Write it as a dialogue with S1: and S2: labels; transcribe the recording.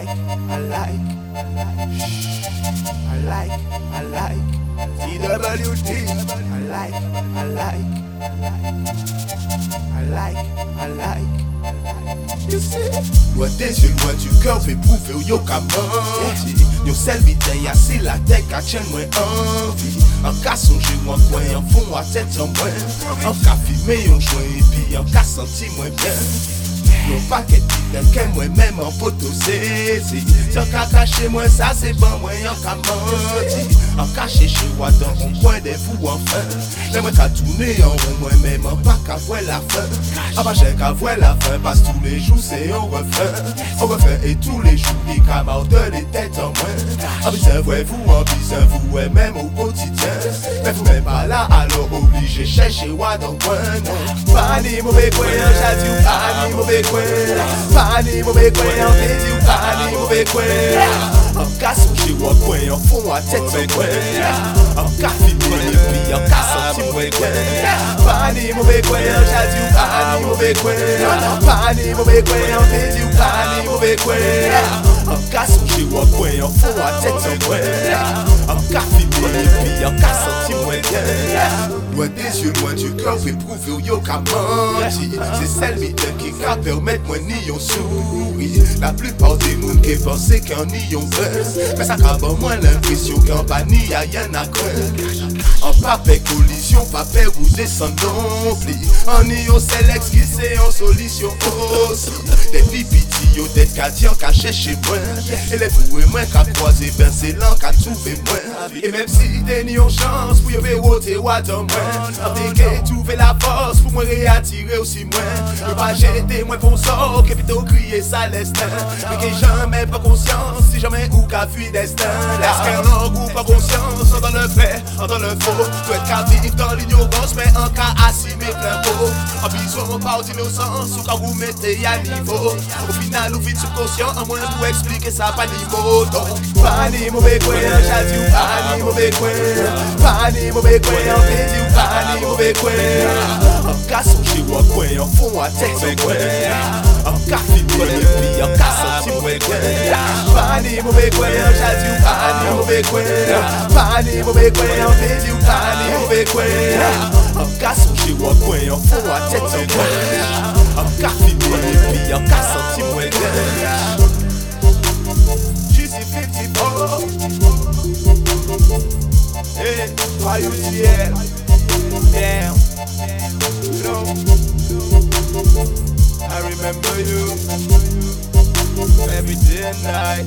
S1: TWD. I like. You see? Loin des yeux, loin du cœur, fait prouver où yo ka menti. Yo sel bouteille, assez la tête, qu'a tient moins envie. En cas songer, moi, quoi, en fond, à tête, en moins. En cas filmer, on joint, et puis en cas senti moins bien. Yon paquet de moi-même en photo saisi. Yon ka caché moi ça c'est bon moi yon ka menti. En caché chez moi dans mon coin des fous enfin. J'aimerais qu'à tourner en rond moi-même en pas qu'à voir la fin. En pas j'ai qu'à voir la fin parce tous les jours c'est un refrain. On refait et tous les jours il come out de les têtes en moins. En bizarre vous en bizarre vous et même au quotidien. Mais vous même pas là alors obligé chercher moi dans le coin. Pas ni mauvais coin j'ai dit pas ni mauvais coin. Pas ni mauvais coin, on fait du pas ni mauvais coin. En cas songer ou en coin, en fond à tête en coin. En cas filmé et puis en cas senti mauvais coin. Pas ni mauvais coin, j'ai dit pas ni mauvais coin. Pas ni mauvais coin, on fait du pas ni mauvais coin. En cas songer ou en coin, en fond à tête en coin. En cas filmé et puis en cas senti mauvais coin. Loin des yeux, loin du cœur, fait prouver où yo ka menti. C'est celle qui ka permettre moi ni yon souris. La plupart des moun qui pensent qu'en ni yon veut. Mais ça ka ban moins l'impression qu'en bas ni y'a rien à craindre. En pape collision, pape ou descendant pli. En ni yon select qui c'est en solution aussi. Des pipiti yo tête ka di en caché chez moi. Et les fous et moi ka croisé ben c'est l'an ka trouvé moi. Et même si t'es ni yon chance pour yon véroter ou attendre moi. Avec trouver la force pour moi réattirer aussi moi. Je pas jeter moins pour sort que plutôt crier ça l'estin. Mais que jamais pas conscience si jamais ou qu'a fui destin. Est-ce qu'un langue ou pas conscience dans le fait, dans le faux. Tout être qu'à vivre dans l'ignorance mais en cas assumer plein pot. En besoin par d'innocence ou quand vous mettez à niveau. Au final ou vite subconscient en moins pour expliquer ça pas ni mot. Donc pas ni mauvais coin, j'ai dit pas ni mauvais coin. Pas ni mauvais coin, on fait du pas ni mauvais coin. En cas songer ou en coin, en fond à tête en coin. En cas filmé et puis en cas senti mauvais coin. Pas ni mauvais coin, j'ai dit pas ni mauvais coin. Pas ni mauvais coin, on fait du pas ni mauvais coin. En cas songer ou en coin, en fond à tête en coin. En cas filmé et puis en cas senti mauvais coin. Juicy 54. Hey, why you here? Damn, you know, I remember you every day and night.